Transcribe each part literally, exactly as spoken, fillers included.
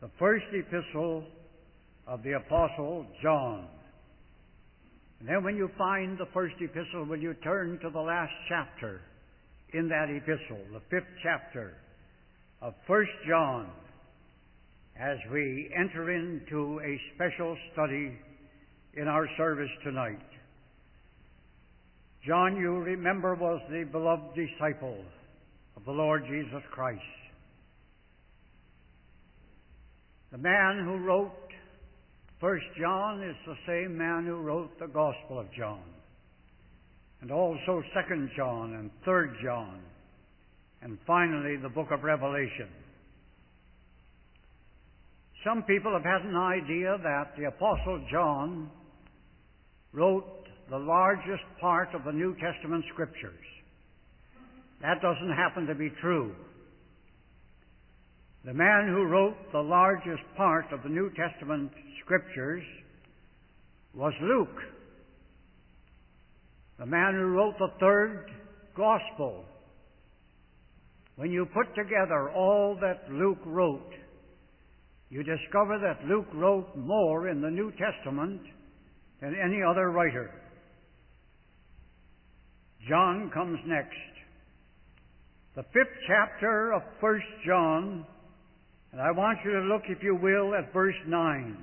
the first epistle of the Apostle John. And then when you find the first epistle, will you turn to the last chapter in that epistle, the fifth chapter of First John, as we enter into a special study in our service tonight. John, you remember, was the beloved disciple of the Lord Jesus Christ. The man who wrote First John is the same man who wrote the Gospel of John, and also Second John and Third John, and finally the book of Revelation. Some people have had an idea that the Apostle John wrote the largest part of the New Testament Scriptures. That doesn't happen to be true. The man who wrote the largest part of the New Testament Scriptures was Luke. The man who wrote the third Gospel. When you put together all that Luke wrote, you discover that Luke wrote more in the New Testament than any other writer. John comes next. The fifth chapter of First John, and I want you to look, if you will, at verse nine.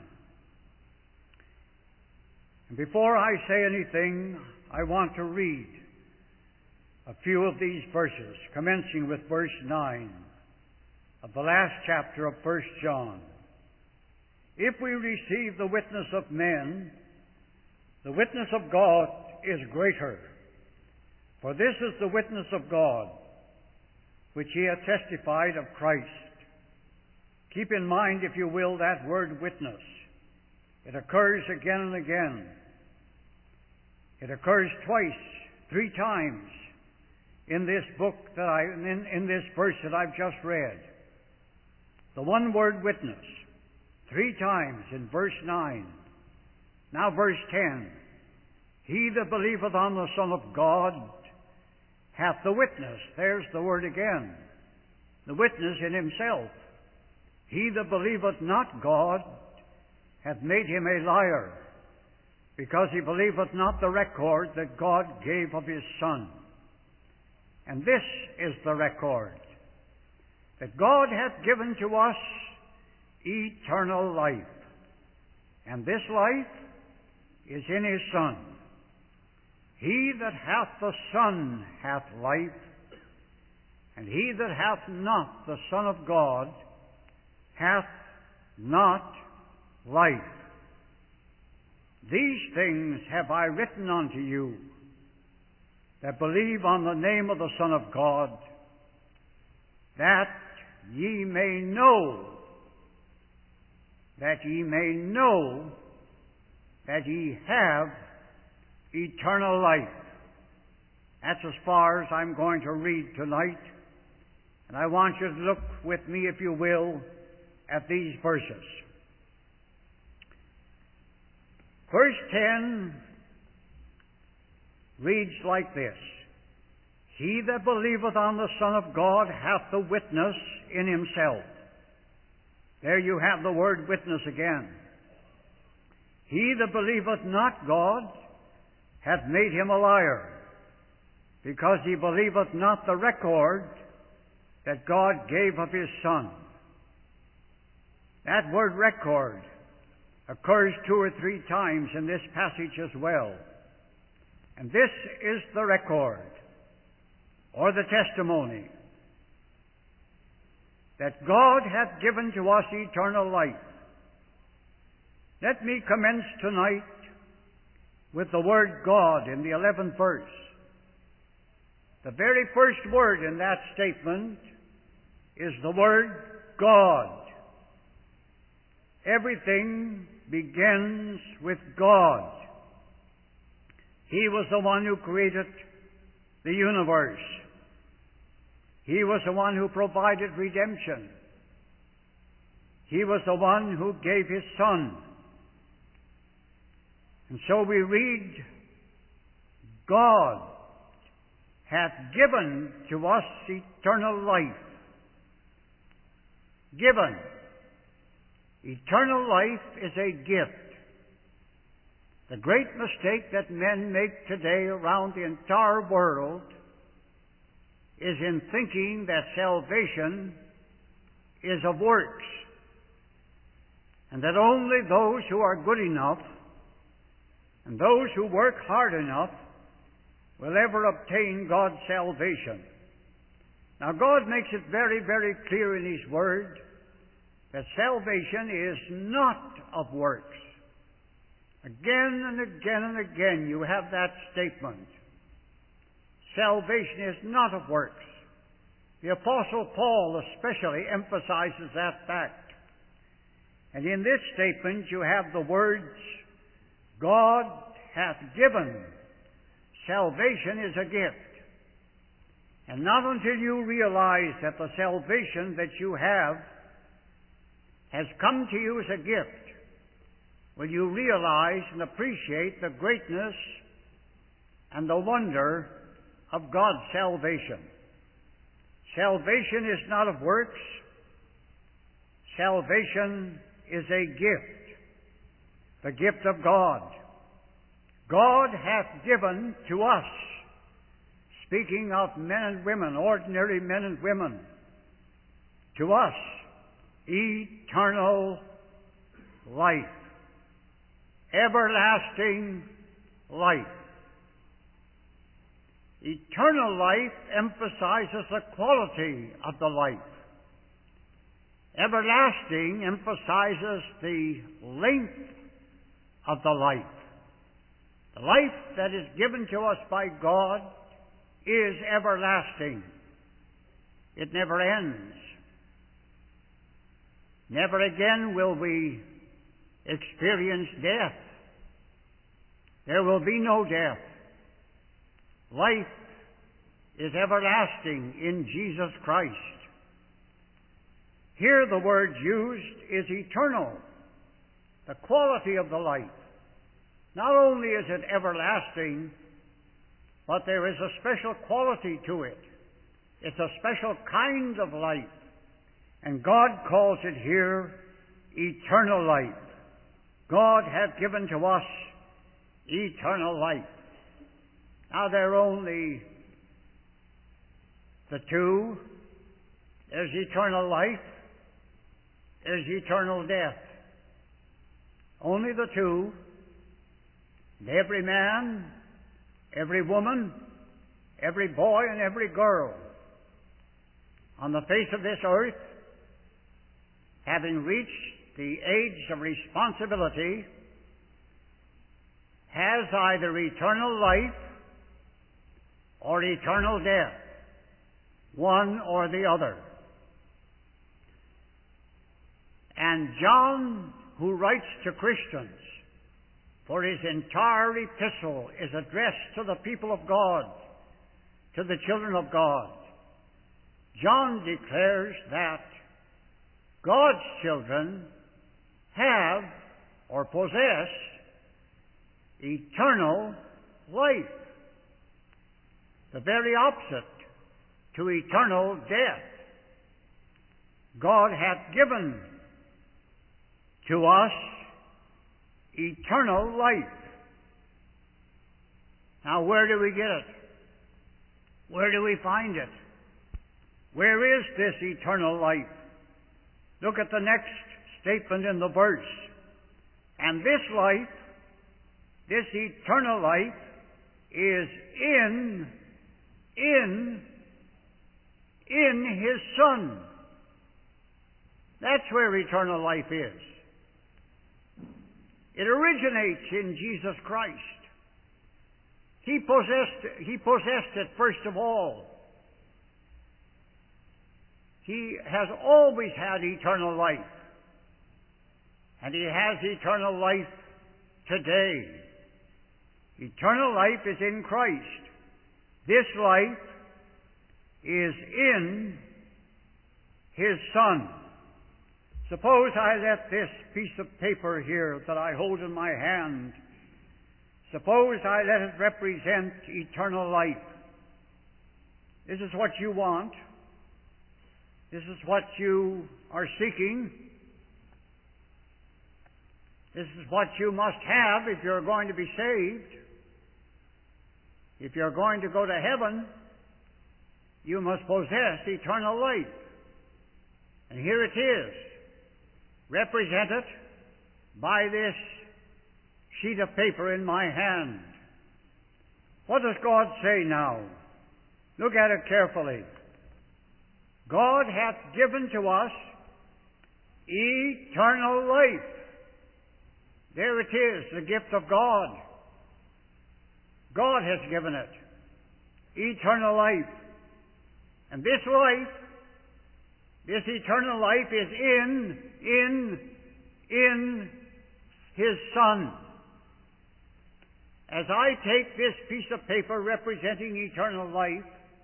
And before I say anything, I want to read a few of these verses, commencing with verse nine of the last chapter of First John. If we receive the witness of men, the witness of God is greater. For this is the witness of God, which he hath testified of Christ. Keep in mind, if you will, that word witness. It occurs again and again. It occurs twice, three times in this book that I, in, in this verse that I've just read. The one word witness, three times in verse nine. Now verse ten. He that believeth on the Son of God hath the witness. There's the word again. The witness in himself. He that believeth not God hath made him a liar, because he believeth not the record that God gave of his Son. And this is the record, that God hath given to us eternal life, and this life is in his Son. He that hath the Son hath life, and he that hath not the Son of God hath not life. These things have I written unto you that believe on the name of the Son of God, that ye may know, that ye may know that ye have eternal life. That's as far as I'm going to read tonight. And I want you to look with me, if you will, at these verses. Verse ten reads like this. He that believeth on the Son of God hath the witness in himself. There you have the word witness again. He that believeth not God hath made him a liar, because he believeth not the record that God gave of his Son. That word record occurs two or three times in this passage as well. And this is the record, or the testimony, that God hath given to us eternal life. Let me commence tonight with the word God in the eleventh verse. The very first word in that statement is the word God. Everything begins with God. He was the one who created the universe. He was the one who provided redemption. He was the one who gave his Son. And so we read, God hath given to us eternal life. Given. Eternal life is a gift. The great mistake that men make today around the entire world is in thinking that salvation is of works, and that only those who are good enough and those who work hard enough will ever obtain God's salvation. Now, God makes it very, very clear in His Word that salvation is not of works. Again and again and again you have that statement. Salvation is not of works. The Apostle Paul especially emphasizes that fact. And in this statement you have the words, God hath given. Salvation is a gift. And not until you realize that the salvation that you have has come to you as a gift will you realize and appreciate the greatness and the wonder of God's salvation. Salvation is not of works. Salvation is a gift, the gift of God. God hath given to us, speaking of men and women, ordinary men and women, to us eternal life, everlasting life. Eternal life emphasizes the quality of the life. Everlasting emphasizes the length of the life. The life that is given to us by God is everlasting. It never ends. Never again will we experience death. There will be no death. Life is everlasting in Jesus Christ. Here the word used is eternal, the quality of the life. Not only is it everlasting, but there is a special quality to it. It's a special kind of life. And God calls it here eternal life. God hath given to us eternal life. Now there are only the two. There's eternal life. There's eternal death. Only the two. And every man, every woman, every boy and every girl on the face of this earth, having reached the age of responsibility, has either eternal life or eternal death, one or the other. And John, who writes to Christians, for his entire epistle is addressed to the people of God, to the children of God. John declares that God's children have or possess eternal life, the very opposite to eternal death. God hath given to us eternal life. Now, where do we get it? Where do we find it? Where is this eternal life? Look at the next statement in the verse. And this life, this eternal life, is in, in, in His Son. That's where eternal life is. It originates in Jesus Christ. He possessed, He possessed it first of all. He has always had eternal life. And He has eternal life today. Eternal life is in Christ. This life is in His Son. Suppose I let this piece of paper here that I hold in my hand, suppose I let it represent eternal life. This is what you want. This is what you are seeking. This is what you must have if you're going to be saved. If you're going to go to heaven, you must possess eternal life. And here it is, represented by this sheet of paper in my hand. What does God say now? Look at it carefully. God hath given to us eternal life. There it is, the gift of God. God has given it. Eternal life. And this life, this eternal life is in, in, in His Son. As I take this piece of paper representing eternal life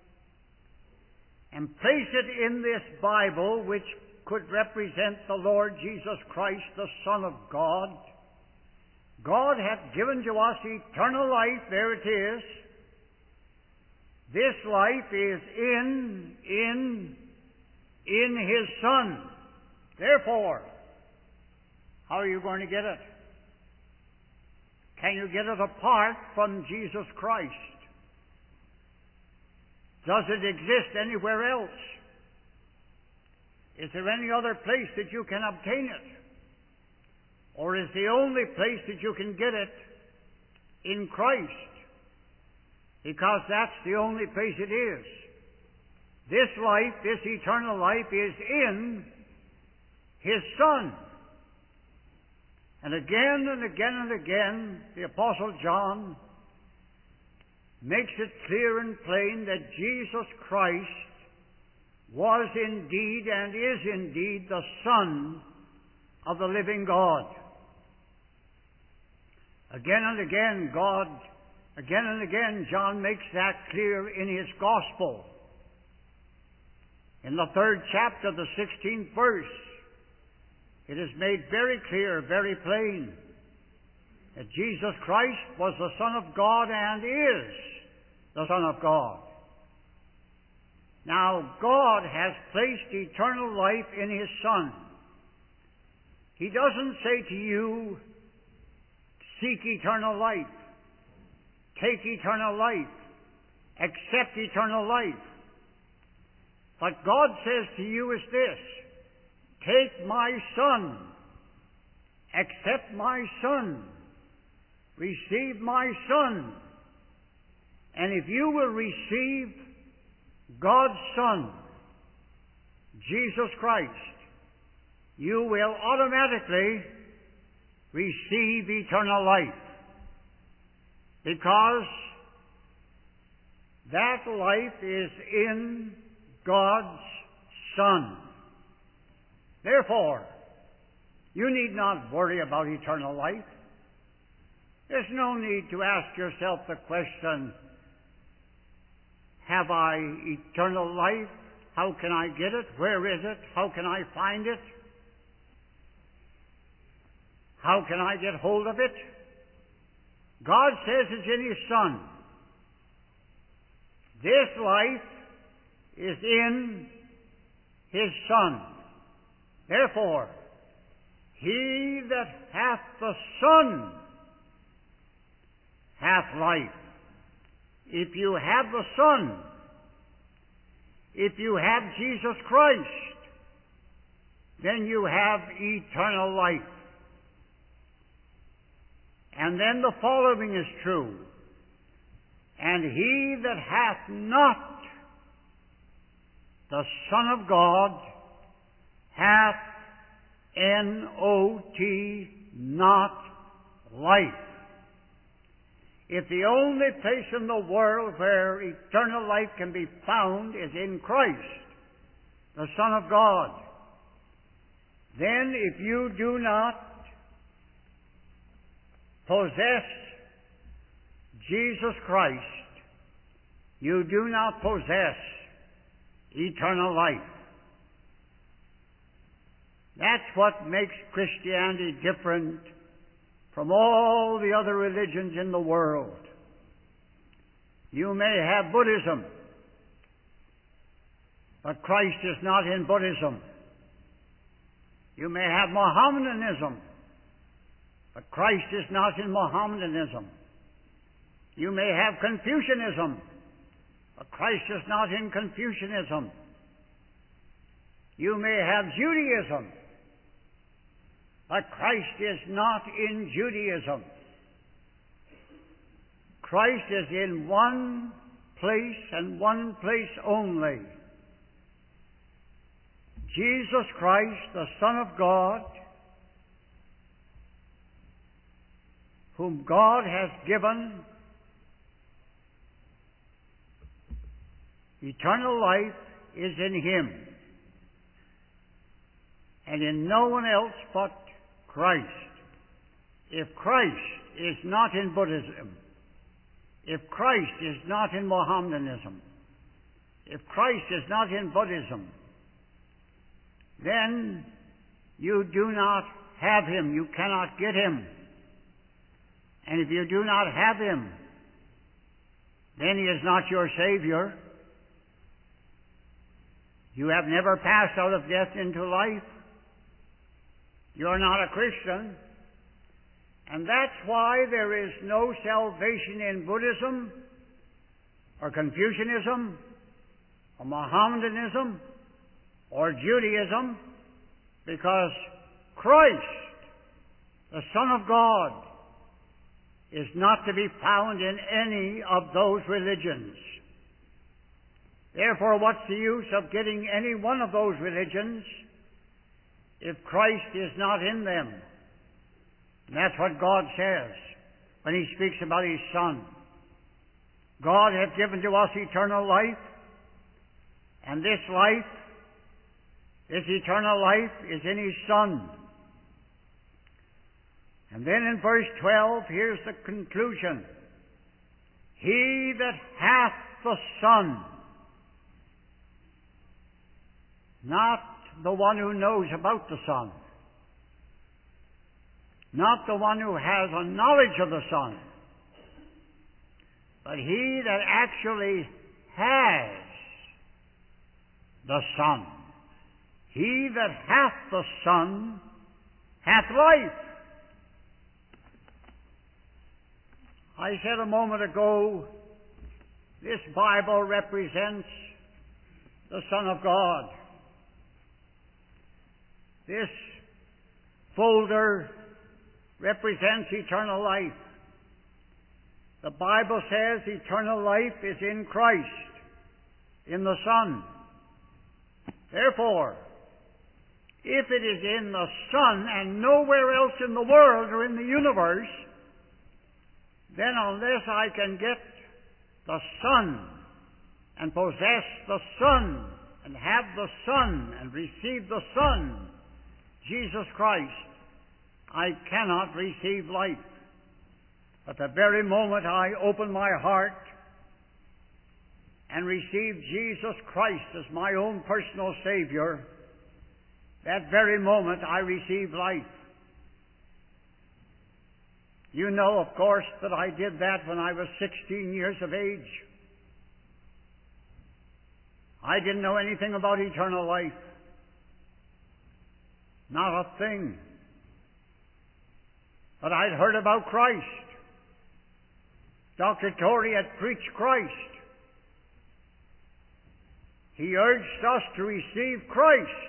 and place it in this Bible, which could represent the Lord Jesus Christ, the Son of God, God hath given to us eternal life. There it is. This life is in, in, in His Son. Therefore, how are you going to get it? Can you get it apart from Jesus Christ? Does it exist anywhere else? Is there any other place that you can obtain it? Or is the only place that you can get it in Christ? Because that's the only place it is. This life, this eternal life, is in His Son. And again and again and again, the Apostle John makes it clear and plain that Jesus Christ was indeed and is indeed the Son of the living God. Again and again, God, again and again, John makes that clear in his Gospel. In the third chapter, the sixteenth verse, it is made very clear, very plain, that Jesus Christ was the Son of God and is the Son of God. Now, God has placed eternal life in His Son. He doesn't say to you, seek eternal life, take eternal life, accept eternal life. What God says to you is this: take my Son, accept my Son, receive my Son, and if you will receive God's Son, Jesus Christ, you will automatically receive eternal life, because that life is in God's Son. Therefore, you need not worry about eternal life. There's no need to ask yourself the question, have I eternal life? How can I get it? Where is it? How can I find it? How can I get hold of it? God says it's in His Son. This life is in His Son. Therefore, he that hath the Son hath life. If you have the Son, if you have Jesus Christ, then you have eternal life. And then the following is true: and he that hath not the Son of God hath N O T, not life. If the only place in the world where eternal life can be found is in Christ, the Son of God, then if you do not possess Jesus Christ, you do not possess eternal life. That's what makes Christianity different from all the other religions in the world. You may have Buddhism, but Christ is not in Buddhism. You may have Mohammedanism, But Christ is not in Mohammedanism. You may have Confucianism, but Christ is not in Confucianism. You may have Judaism, but Christ is not in Judaism. Christ is in one place and one place only. Jesus Christ, the Son of God, whom God has given eternal life, is in Him, and in no one else but Christ. If Christ is not in Buddhism, if Christ is not in Mohammedanism, if Christ is not in Buddhism, then you do not have Him. You cannot get Him. And if you do not have Him, then He is not your Savior. You have never passed out of death into life. You are not a Christian. And that's why there is no salvation in Buddhism or Confucianism or Mohammedanism or Judaism, because Christ, the Son of God, is not to be found in any of those religions. Therefore, what's the use of getting any one of those religions if Christ is not in them? And that's what God says when He speaks about His Son. God hath given to us eternal life, and this life, this eternal life, is in His Son. And then in verse twelve, here's the conclusion. He that hath the Son, not the one who knows about the Son, not the one who has a knowledge of the Son, but he that actually has the Son. He that hath the Son hath life. I said a moment ago, this Bible represents the Son of God. This folder represents eternal life. The Bible says eternal life is in Christ, in the Son. Therefore, if it is in the Son and nowhere else in the world or in the universe, then unless I can get the Son and possess the Son and have the Son and receive the Son, Jesus Christ, I cannot receive life. At the very moment I open my heart and receive Jesus Christ as my own personal Savior, that very moment I receive life. You know, of course, that I did that when I was sixteen years of age. I didn't know anything about eternal life. Not a thing. But I'd heard about Christ. Doctor Torrey had preached Christ. He urged us to receive Christ.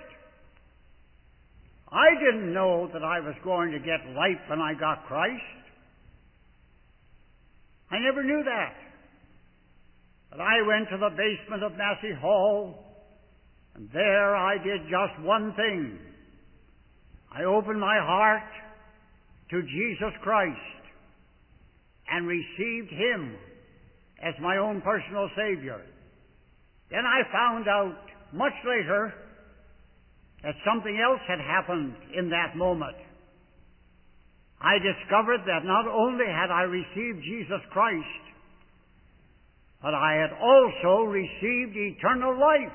I didn't know that I was going to get life when I got Christ. I never knew that. But I went to the basement of Massey Hall, and there I did just one thing. I opened my heart to Jesus Christ and received Him as my own personal Savior. Then I found out much later that something else had happened in that moment. I discovered that not only had I received Jesus Christ, but I had also received eternal life.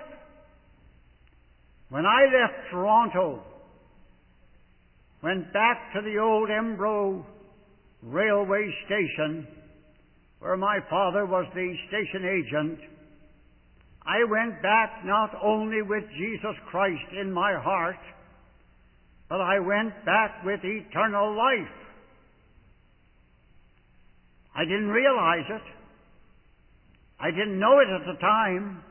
When I left Toronto, went back to the old Embro railway station, where my father was the station agent, I went back not only with Jesus Christ in my heart, but I went back with eternal life I didn't realize it. I didn't know it at the time.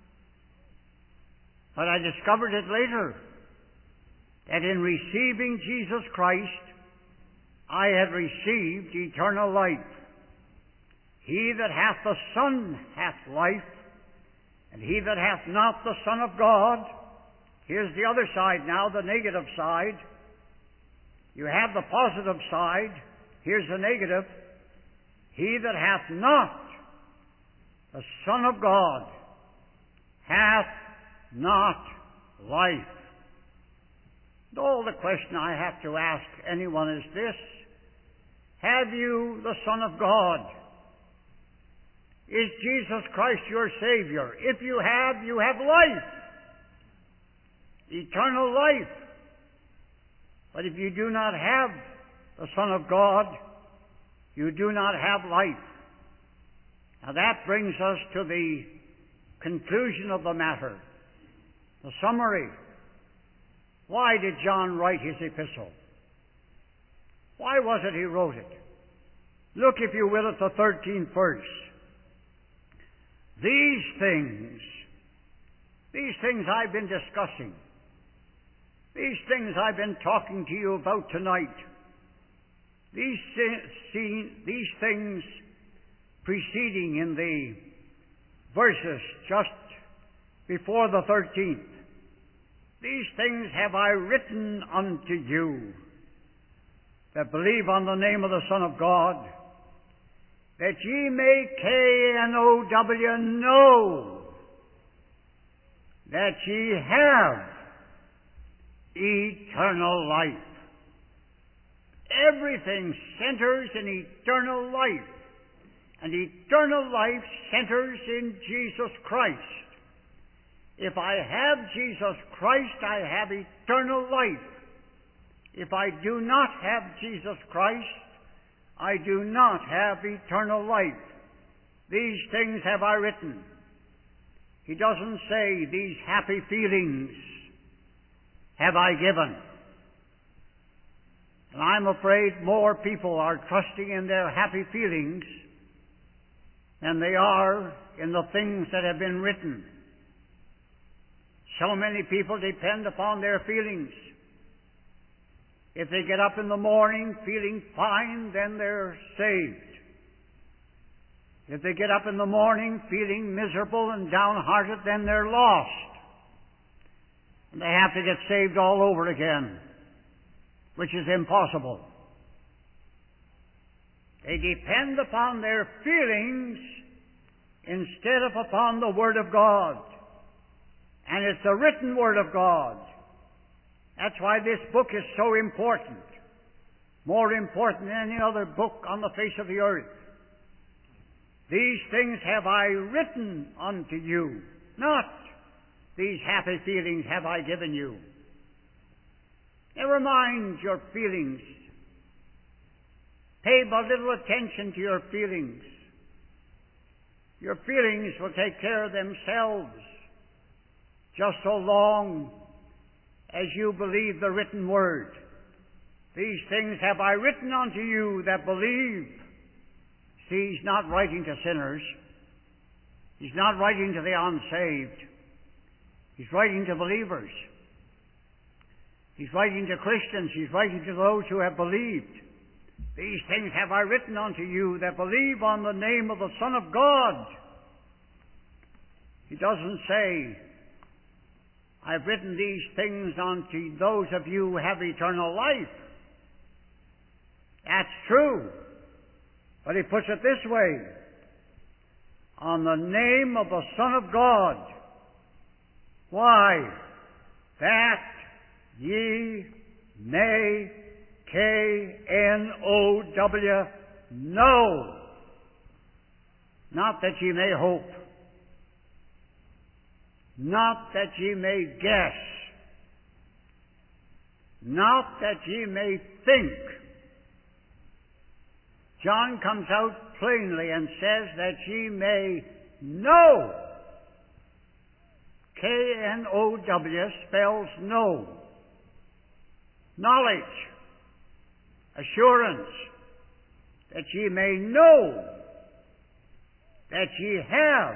But I discovered it later, that in receiving Jesus Christ, I had received eternal life. He that hath the Son hath life, and he that hath not the Son of God, here's the other side now, the negative side. You have the positive side, here's the negative. He that hath not the Son of God hath not life. And all the question I have to ask anyone is this: have you the Son of God? Is Jesus Christ your Savior? If you have, you have life, eternal life. But if you do not have the Son of God, you do not have life. Now that brings us to the conclusion of the matter. The summary. Why did John write his epistle? Why was it he wrote it? Look, if you will, at the thirteenth verse. These things, these things I've been discussing, these things I've been talking to you about tonight, these, these things preceding in the verses just before the thirteenth, these things have I written unto you that believe on the name of the Son of God, that ye may K N O W know that ye have eternal life. Everything centers in eternal life, and eternal life centers in Jesus Christ. If I have Jesus Christ, I have eternal life. If I do not have Jesus Christ, I do not have eternal life. These things have I written. He doesn't say these happy feelings have I given. And I'm afraid more people are trusting in their happy feelings than they are in the things that have been written. So many people depend upon their feelings. If they get up in the morning feeling fine, then they're saved. If they get up in the morning feeling miserable and downhearted, then they're lost. And they have to get saved all over again, which is impossible. They depend upon their feelings instead of upon the Word of God. And it's the written Word of God. That's why this book is so important. More important than any other book on the face of the earth. These things have I written unto you, not these happy feelings have I given you. Never mind your feelings. Pay but little attention to your feelings. Your feelings will take care of themselves just so long as you believe the written word. These things have I written unto you that believe. See, he's not writing to sinners. He's not writing to the unsaved. He's writing to believers. He's writing to Christians. He's writing to those who have believed. These things have I written unto you that believe on the name of the Son of God. He doesn't say, I've written these things unto those of you who have eternal life. That's true. But he puts it this way, on the name of the Son of God. Why? That ye may K N O W know. Not that ye may hope. Not that ye may guess. Not that ye may think. John comes out plainly and says that ye may know. K N O W spells know. Knowledge. Assurance. that ye may know that ye have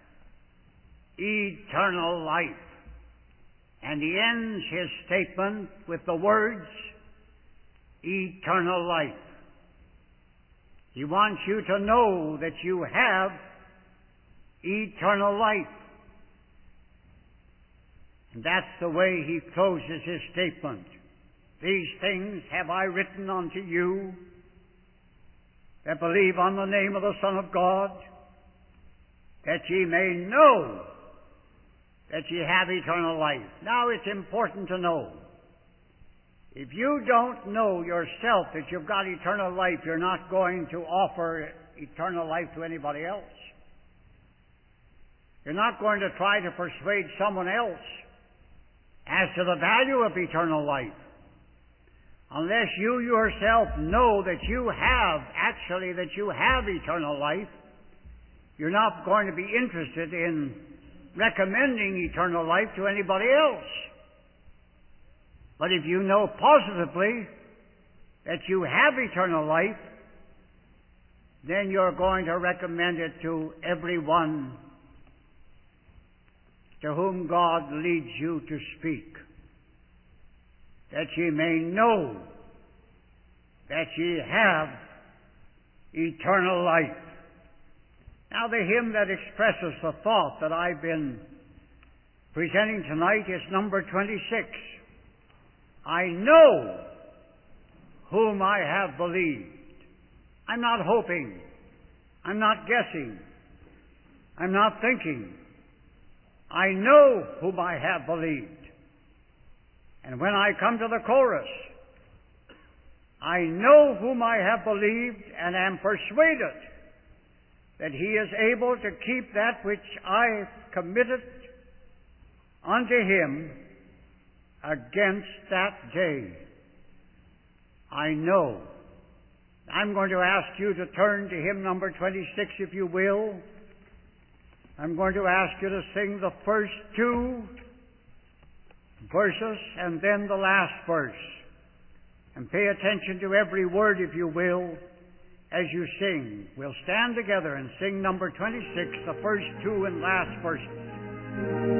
eternal life. And he ends his statement with the words, eternal life. He wants you to know that you have eternal life. And that's the way he closes his statement. These things have I written unto you that believe on the name of the Son of God, that ye may know that ye have eternal life. Now it's important to know. If you don't know yourself that you've got eternal life, you're not going to offer eternal life to anybody else. You're not going to try to persuade someone else as to the value of eternal life. Unless you yourself know that you have, actually, that you have eternal life, you're not going to be interested in recommending eternal life to anybody else. But if you know positively that you have eternal life, then you're going to recommend it to everyone to whom God leads you to speak, that ye may know that ye have eternal life. Now, the hymn that expresses the thought that I've been presenting tonight is number twenty-six. I know whom I have believed. I'm not hoping. I'm not guessing. I'm not thinking. I know whom I have believed. And when I come to the chorus, I know whom I have believed and am persuaded that he is able to keep that which I committed unto him against that day. I know. I'm going to ask you to turn to hymn number twenty-six, if you will. I'm going to ask you to sing the first two verses and then the last verse. And pay attention to every word, if you will, as you sing. We'll stand together and sing number twenty-six, the first two and last verses.